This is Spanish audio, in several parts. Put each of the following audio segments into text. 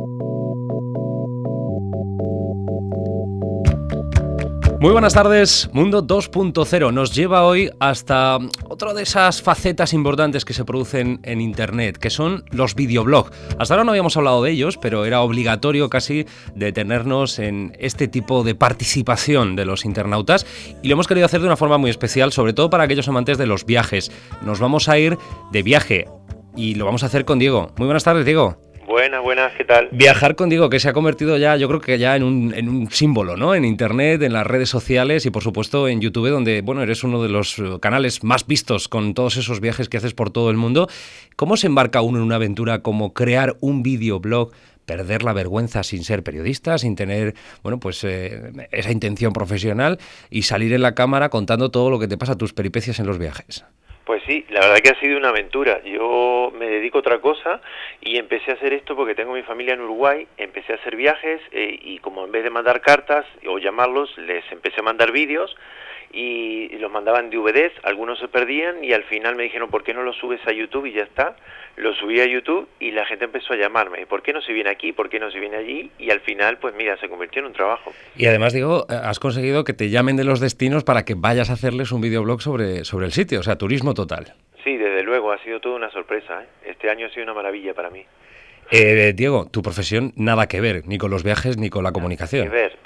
Muy buenas tardes, Mundo 2.0 nos lleva hoy hasta otra de esas facetas importantes que se producen en Internet, que son los videoblogs. Hasta ahora no habíamos hablado de ellos, pero era obligatorio casi detenernos en este tipo de participación de los internautas y lo hemos querido hacer de una forma muy especial, sobre todo para aquellos amantes de los viajes. Nos vamos a ir de viaje y lo vamos a hacer con Diego. Muy buenas tardes, Diego. Buenas, ¿qué tal? Viajar con Diego, que se ha convertido ya, yo creo que ya en un símbolo, ¿no? En Internet, en las redes sociales y por supuesto en YouTube, donde, bueno, eres uno de los canales más vistos con todos esos viajes que haces por todo el mundo. ¿Cómo se embarca uno en una aventura como crear un videoblog, perder la vergüenza sin ser periodista, sin tener, bueno, pues esa intención profesional y salir en la cámara contando todo lo que te pasa, tus peripecias en los viajes? Pues sí, la verdad que ha sido una aventura. Yo me dedico a otra cosa y empecé a hacer esto porque tengo mi familia en Uruguay, empecé a hacer viajes y como en vez de mandar cartas o llamarlos, les empecé a mandar vídeos y los mandaban DVDs, algunos se perdían y al final me dijeron, ¿por qué no los subes a YouTube? Y ya está, lo subí a YouTube y la gente empezó a llamarme, ¿por qué no se viene aquí? ¿Por qué no se viene allí? Y al final, pues mira, se convirtió en un trabajo. Y además, digo, has conseguido que te llamen de los destinos para que vayas a hacerles un videoblog sobre el sitio, o sea, turismo total. Sí, desde luego, ha sido toda una sorpresa, ¿eh? Este año ha sido una maravilla para mí. Diego, tu profesión nada que ver, ni con los viajes ni con la Que comunicación. ver,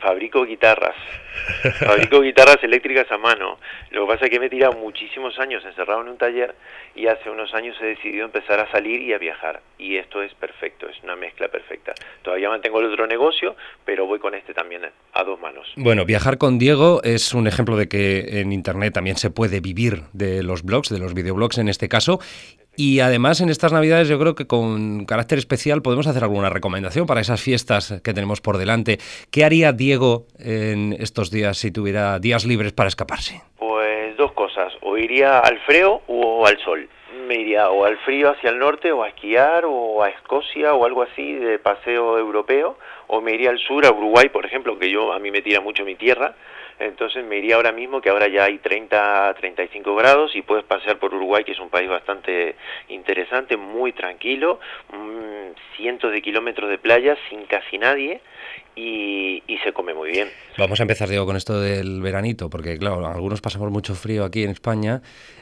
fabrico guitarras eléctricas a mano. Lo que pasa es que me he tirado muchísimos años encerrado en un taller y hace unos años he decidido empezar a salir y a viajar. Y esto es perfecto, es una mezcla perfecta. Todavía mantengo el otro negocio, pero voy con este también a dos manos. Bueno, viajar con Diego es un ejemplo de que en Internet también se puede vivir de los blogs, de los videoblogs en este caso. Y además en estas Navidades yo creo que con carácter especial podemos hacer alguna recomendación para esas fiestas que tenemos por delante. ¿Qué haría Diego en estos días si tuviera días libres para escaparse? Pues dos cosas, o iría al frío o al sol. Me iría o al frío hacia el norte o a esquiar o a Escocia o algo así de paseo europeo, o me iría al sur, a Uruguay, por ejemplo, que a mí me tira mucho mi tierra. Entonces me iría ahora mismo, que ahora ya hay 35 grados y puedes pasear por Uruguay, que es un país bastante interesante, muy tranquilo, cientos de kilómetros de playa sin casi nadie y se come muy bien. Vamos a empezar, Diego, con esto del veranito, porque claro, algunos pasamos mucho frío aquí en España.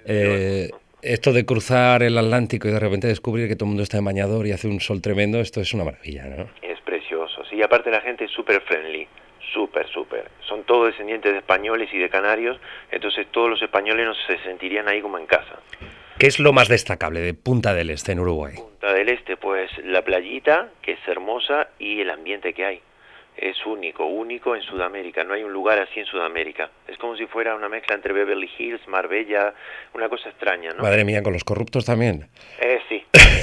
Esto de cruzar el Atlántico y de repente descubrir que todo el mundo está en bañador y hace un sol tremendo, esto es una maravilla, ¿no? Es precioso, sí, aparte la gente es súper friendly, súper. Son todos descendientes de españoles y de canarios, entonces todos los españoles no se sentirían ahí como en casa. ¿Qué es lo más destacable de Punta del Este en Uruguay? Punta del Este, pues la playita, que es hermosa, y el ambiente que hay. Es único en Sudamérica, no hay un lugar así en Sudamérica. Es como si fuera una mezcla entre Beverly Hills, Marbella, una cosa extraña, ¿no? Madre mía, con los corruptos también. Sí,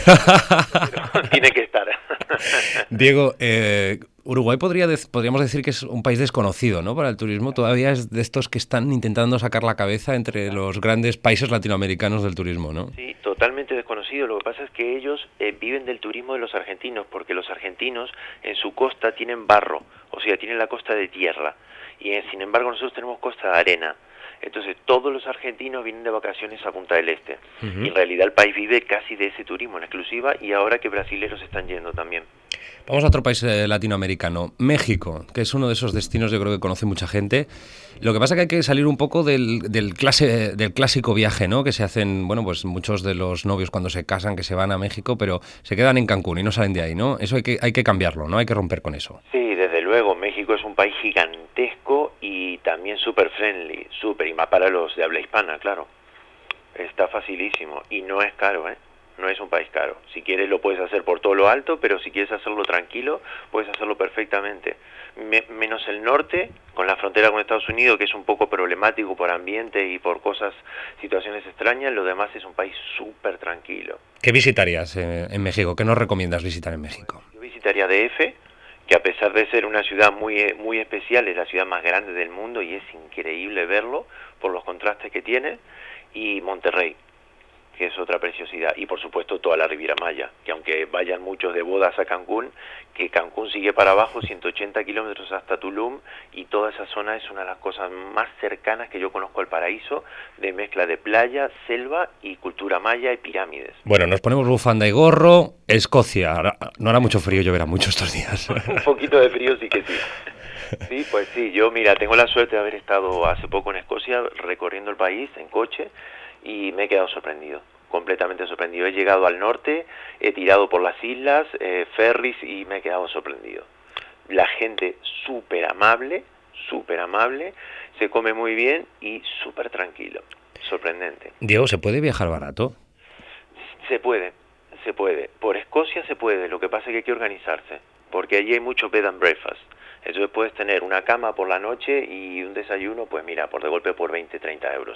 pero tiene que estar. Diego, Uruguay podríamos decir que es un país desconocido, ¿no? Para el turismo, todavía es de estos que están intentando sacar la cabeza entre los grandes países latinoamericanos del turismo, ¿no? Sí, totalmente desconocido. Lo que pasa es que ellos viven del turismo de los argentinos, porque los argentinos en su costa tienen barro, o sea, tienen la costa de tierra, y sin embargo nosotros tenemos costa de arena. Entonces todos los argentinos vienen de vacaciones a Punta del Este. Y en realidad el país vive casi de ese turismo en exclusiva, y ahora que brasileros están yendo también. Vamos a otro país latinoamericano, México, que es uno de esos destinos yo creo que conoce mucha gente. Lo que pasa es que hay que salir un poco del clásico viaje, ¿no? Que se hacen, bueno, pues muchos de los novios cuando se casan que se van a México, pero se quedan en Cancún y no salen de ahí, ¿no? Eso hay que cambiarlo, ¿no? Hay que romper con eso. Sí, desde luego, México es un país gigantesco y también súper friendly, y más para los de habla hispana, claro. Está facilísimo y no es caro, ¿eh? No es un país caro. Si quieres lo puedes hacer por todo lo alto, pero si quieres hacerlo tranquilo, puedes hacerlo perfectamente. Menos el norte, con la frontera con Estados Unidos, que es un poco problemático por ambiente y por situaciones extrañas, lo demás es un país súper tranquilo. ¿Qué visitarías en México? ¿Qué nos recomiendas visitar en México? Yo visitaría DF, que a pesar de ser una ciudad muy especial, es la ciudad más grande del mundo y es increíble verlo por los contrastes que tiene, y Monterrey. que es otra preciosidad, y por supuesto toda la Riviera Maya, que aunque vayan muchos de bodas a Cancún, que Cancún sigue para abajo 180 kilómetros hasta Tulum, y toda esa zona es una de las cosas más cercanas que yo conozco al paraíso, de mezcla de playa, selva y cultura maya y pirámides. Bueno, nos ponemos bufanda y gorro. Escocia, no hará mucho frío, lloverá mucho estos días. Un poquito de frío sí que sí. Sí, pues sí, yo mira, tengo la suerte de haber estado hace poco en Escocia recorriendo el país en coche y me he quedado sorprendido, completamente sorprendido. He llegado al norte, he tirado por las islas, ferries y me he quedado sorprendido. La gente súper amable, se come muy bien y súper tranquilo, sorprendente. Diego, ¿se puede viajar barato? Se puede. Por Escocia se puede, lo que pasa es que hay que organizarse, porque allí hay mucho bed and breakfast. Entonces puedes tener una cama por la noche y un desayuno, pues mira, por de golpe por 20-30 euros.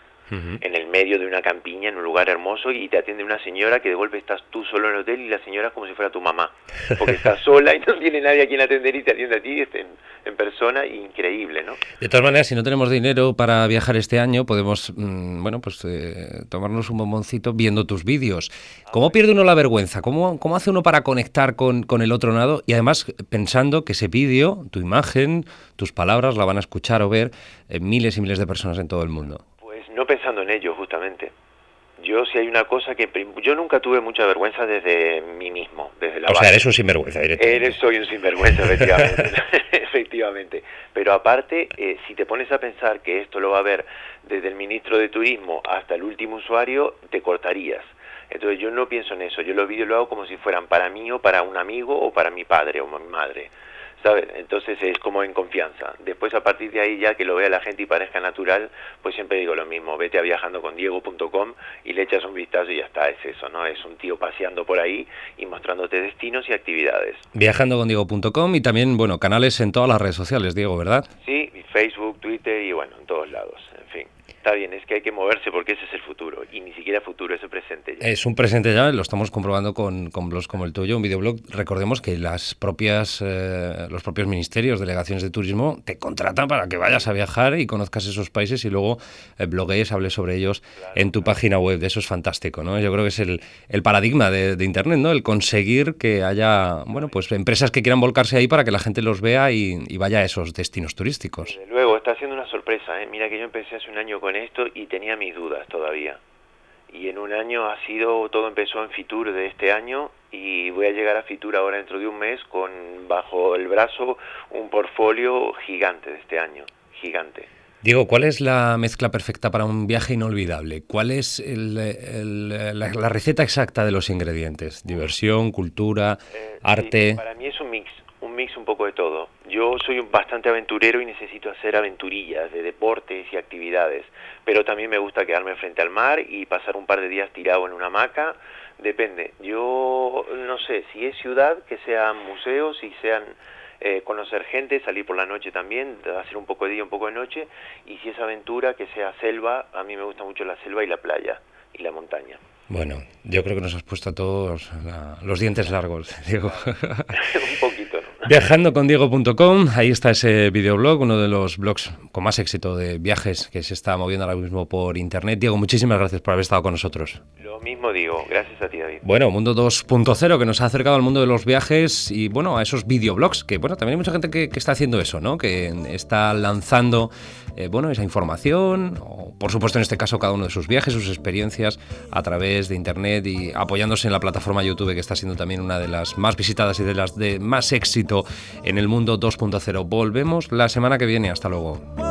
En el medio de una campiña, en un lugar hermoso, y te atiende una señora que de golpe estás tú solo en el hotel y la señora es como si fuera tu mamá, porque estás sola y no tiene nadie a quien atender y te atiende a ti en persona, increíble, ¿no? De todas maneras, si no tenemos dinero para viajar este año, podemos, tomarnos un bomboncito viendo tus vídeos. ¿Cómo pierde uno la vergüenza? ¿Cómo hace uno para conectar con el otro lado? Y además, pensando que ese vídeo, tu imagen, tus palabras, la van a escuchar o ver miles y miles de personas en todo el mundo. No pensando en ello, justamente. Yo, si hay una cosa que... Yo nunca tuve mucha vergüenza desde mí mismo, desde la base. O sea, eres un sinvergüenza directamente. Soy un sinvergüenza, efectivamente. Efectivamente. Pero aparte, si te pones a pensar que esto lo va a ver desde el ministro de Turismo hasta el último usuario, te cortarías. Entonces yo no pienso en eso. Yo los vídeos lo hago como si fueran para mí o para un amigo o para mi padre o mi madre, ¿sabes? Entonces es como en confianza. Después, a partir de ahí, ya que lo vea la gente y parezca natural, pues siempre digo lo mismo: vete a viajandocondiego.com y le echas un vistazo y ya está. Es eso, ¿no? Es un tío paseando por ahí y mostrándote destinos y actividades. Viajandocondiego.com y también, bueno, canales en todas las redes sociales, Diego, ¿verdad? Sí, Facebook, Twitter y bueno, en todos lados, en fin. Está bien, es que hay que moverse porque ese es el futuro, y ni siquiera futuro, es el presente ya. Es un presente ya, lo estamos comprobando con blogs como el tuyo, un videoblog. Recordemos que los propios ministerios, delegaciones de turismo, te contratan para que vayas a viajar y conozcas esos países y luego bloguees, hables sobre ellos en tu página web. Eso es fantástico, ¿no? Yo creo que es el paradigma de Internet, ¿no? El conseguir que haya, bueno, pues empresas que quieran volcarse ahí para que la gente los vea y vaya a esos destinos turísticos. Desde luego, está siendo una sorpresa, ¿eh? Mira que yo empecé hace un año con esto y tenía mis dudas todavía. Y en un año todo empezó en Fitur de este año, y voy a llegar a Fitur ahora dentro de un mes con bajo el brazo un portfolio gigante de este año, gigante. Diego, ¿cuál es la mezcla perfecta para un viaje inolvidable? ¿Cuál es la receta exacta de los ingredientes? ¿Diversión, cultura, arte? Sí, para mí es un mix un poco de todo. Yo soy bastante aventurero y necesito hacer aventurillas de deportes y actividades, pero también me gusta quedarme frente al mar y pasar un par de días tirado en una hamaca. Depende. Yo no sé si es ciudad, que sean museos y sean conocer gente, salir por la noche también, hacer un poco de día, un poco de noche, y si es aventura, que sea selva. A mí me gusta mucho la selva y la playa y la montaña. Bueno, yo creo que nos has puesto a todos los dientes largos, Diego. Un poquito, ¿no? Viajandocondiego.com, ahí está ese videoblog, uno de los blogs con más éxito de viajes que se está moviendo ahora mismo por internet. Diego, muchísimas gracias por haber estado con nosotros. Lo mismo digo, gracias a ti, David. Bueno, Mundo 2.0, que nos ha acercado al mundo de los viajes y, bueno, a esos videoblogs, que, bueno, también hay mucha gente que está haciendo eso, ¿no? Que está lanzando, esa información, o, por supuesto, en este caso, cada uno de sus viajes, sus experiencias a través de internet y apoyándose en la plataforma YouTube, que está siendo también una de las más visitadas y de las de más éxito en el Mundo 2.0. Volvemos la semana que viene. Hasta luego.